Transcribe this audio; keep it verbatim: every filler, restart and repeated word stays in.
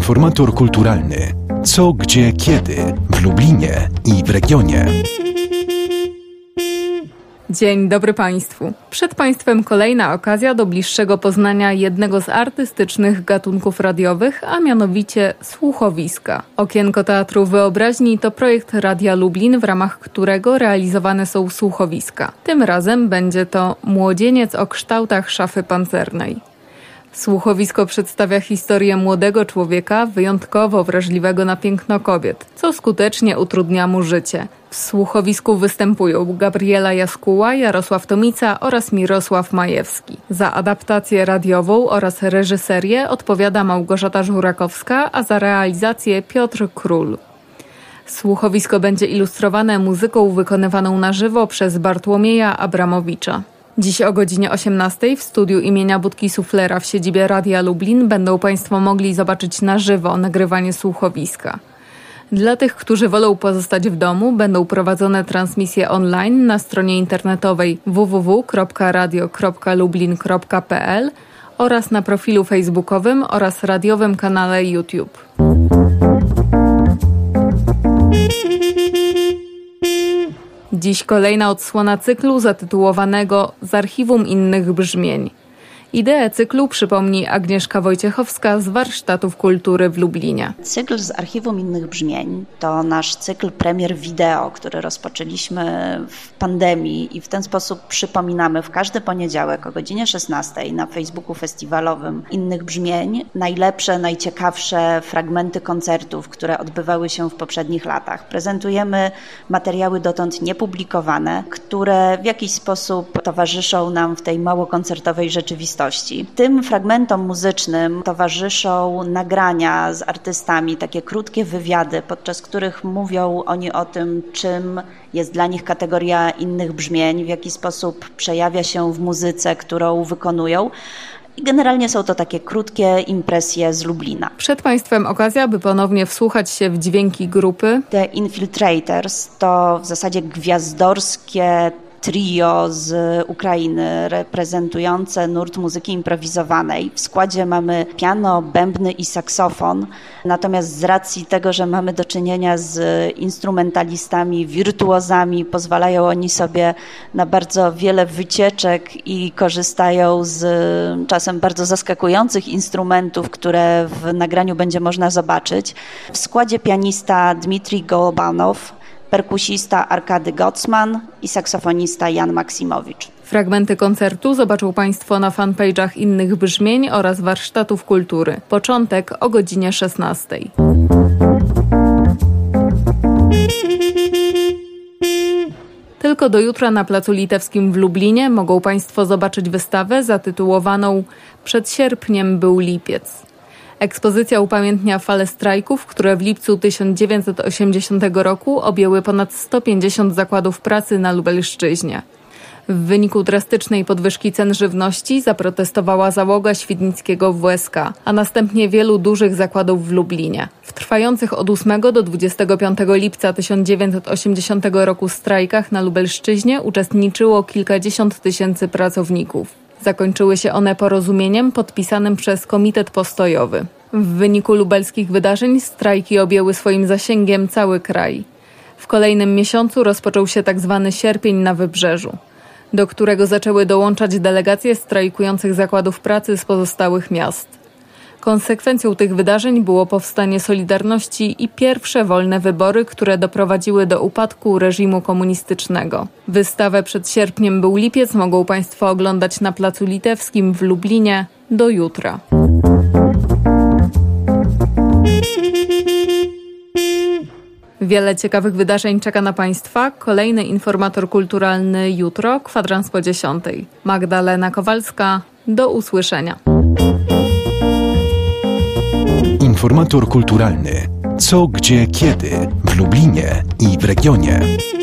Informator kulturalny. Co, gdzie, kiedy w Lublinie i w regionie. Dzień dobry Państwu. Przed Państwem kolejna okazja do bliższego poznania jednego z artystycznych gatunków radiowych, a mianowicie słuchowiska. Okienko Teatru Wyobraźni to projekt Radia Lublin, w ramach którego realizowane są słuchowiska. Tym razem będzie to Młodzieniec o kształtach szafy pancernej. Słuchowisko przedstawia historię młodego człowieka, wyjątkowo wrażliwego na piękno kobiet, co skutecznie utrudnia mu życie. W słuchowisku występują Gabriela Jaskuła, Jarosław Tomica oraz Mirosław Majewski. Za adaptację radiową oraz reżyserię odpowiada Małgorzata Żurakowska, a za realizację Piotr Król. Słuchowisko będzie ilustrowane muzyką wykonywaną na żywo przez Bartłomieja Abramowicza. Dziś o godzinie osiemnastej w studiu imienia Budki Suflera w siedzibie Radia Lublin będą Państwo mogli zobaczyć na żywo nagrywanie słuchowiska. Dla tych, którzy wolą pozostać w domu, będą prowadzone transmisje online na stronie internetowej w w w kropka radio kropka lublin kropka p l oraz na profilu facebookowym oraz radiowym kanale YouTube. Dziś kolejna odsłona cyklu zatytułowanego Z archiwum innych brzmień. Ideę cyklu przypomni Agnieszka Wojciechowska z Warsztatów Kultury w Lublinie. Cykl Z archiwum innych brzmień to nasz cykl premier wideo, który rozpoczęliśmy w pandemii i w ten sposób przypominamy w każdy poniedziałek o godzinie szesnastej na Facebooku festiwalowym Innych Brzmień najlepsze, najciekawsze fragmenty koncertów, które odbywały się w poprzednich latach. Prezentujemy materiały dotąd niepublikowane, które w jakiś sposób towarzyszą nam w tej mało koncertowej rzeczywistości. Tym fragmentom muzycznym towarzyszą nagrania z artystami, takie krótkie wywiady, podczas których mówią oni o tym, czym jest dla nich kategoria innych brzmień, w jaki sposób przejawia się w muzyce, którą wykonują. I generalnie są to takie krótkie impresje z Lublina. Przed Państwem okazja, by ponownie wsłuchać się w dźwięki grupy. The Infiltrators to w zasadzie gwiazdorskie trio z Ukrainy reprezentujące nurt muzyki improwizowanej. W składzie mamy piano, bębny i saksofon, natomiast z racji tego, że mamy do czynienia z instrumentalistami, wirtuozami, pozwalają oni sobie na bardzo wiele wycieczek i korzystają z czasem bardzo zaskakujących instrumentów, które w nagraniu będzie można zobaczyć. W składzie pianista Dmitrij Golobanow, perkusista Arkady Gocman i saksofonista Jan Maksimowicz. Fragmenty koncertu zobaczą Państwo na fanpage'ach Innych Brzmień oraz Warsztatów Kultury. Początek o godzinie szesnastej. Tylko do jutra na Placu Litewskim w Lublinie mogą Państwo zobaczyć wystawę zatytułowaną Przed sierpniem był lipiec. Ekspozycja upamiętnia fale strajków, które w lipcu tysiąc dziewięćset osiemdziesiątego roku objęły ponad sto pięćdziesiąt zakładów pracy na Lubelszczyźnie. W wyniku drastycznej podwyżki cen żywności zaprotestowała załoga świdnickiego W S K, a następnie wielu dużych zakładów w Lublinie. W trwających od ósmego do dwudziestego piątego lipca tysiąc dziewięćset osiemdziesiątego roku strajkach na Lubelszczyźnie uczestniczyło kilkadziesiąt tysięcy pracowników. Zakończyły się one porozumieniem podpisanym przez Komitet Postojowy. W wyniku lubelskich wydarzeń strajki objęły swoim zasięgiem cały kraj. W kolejnym miesiącu rozpoczął się tzw. sierpień na Wybrzeżu, do którego zaczęły dołączać delegacje strajkujących zakładów pracy z pozostałych miast. Konsekwencją tych wydarzeń było powstanie Solidarności i pierwsze wolne wybory, które doprowadziły do upadku reżimu komunistycznego. Wystawę Przed sierpniem był lipiec mogą Państwo oglądać na Placu Litewskim w Lublinie do jutra. Wiele ciekawych wydarzeń czeka na Państwa. Kolejny informator kulturalny jutro, kwadrans po dziesiątej. Magdalena Kowalska, do usłyszenia. Informator kulturalny. Co, gdzie, kiedy w Lublinie i w regionie.